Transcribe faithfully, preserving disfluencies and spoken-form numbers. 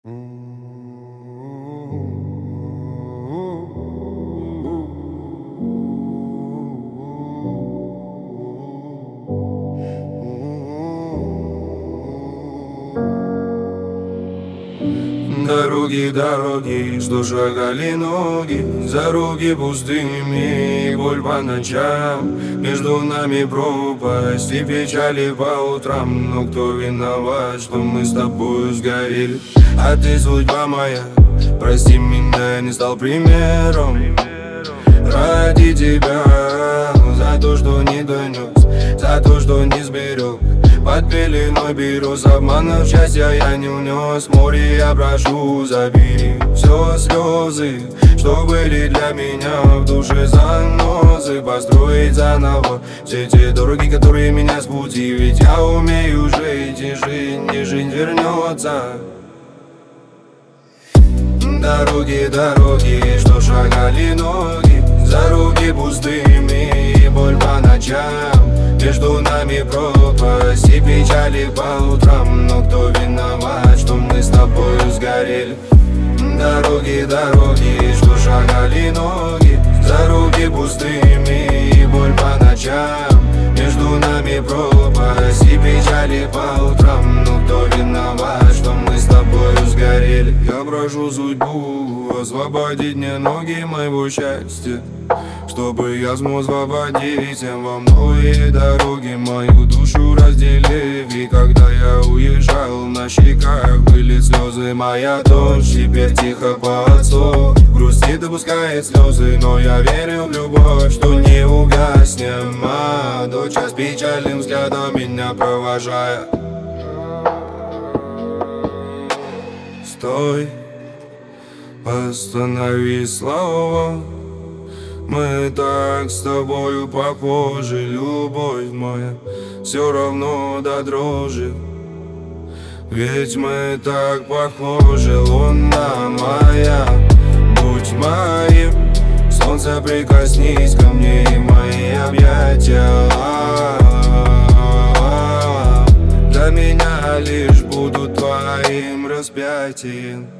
Дороги, дороги, что шагали ноги, дороги пустыми, и боль по ночам. Между нами пропасть и печали по утрам. Но кто виноват, что мы с тобой сгорели? А ты, судьба моя, прости меня, я не стал примером ради тебя. За то, что не донес, за то, что не сберег. Под пеленой берез обманов счастья я не унес. Море я прошу, забери все слезы, что были для меня в душе занозы. Построить заново все те дороги, которые меня с пути. Ведь я умею жить, и жизнь, и жизнь вернется. Дороги, дороги, что шагали ноги, дороги пустыми, и боль по ночам. Между нами пропасть и печали по утрам. Но кто виноват, что мы с тобой сгорели? Дороги, дороги, что шагали ноги, дороги пустыми, и боль по ночам. Между нами пропасть и печали по утрам. Но кто виноват, что мы с тобой сгорели? Я прошу судьбу освободить мне ноги моего счастья, чтобы я смог освободить во многие дороги мою душу разделив. И когда я уезжал, на щеках были слезы. Моя дочь теперь тихо подсох, грустит, допускает слезы. Но я верю в любовь, что не угаснема. Дочь с печальным взглядом меня провожая. Стой, останови слова. Мы так с тобою похожи, любовь моя, все равно до дрожи. Ведь мы так похожи, луна моя, будь моим. Солнце, прикоснись ко мне, и мои объятия для меня лишь будут твоим распятием.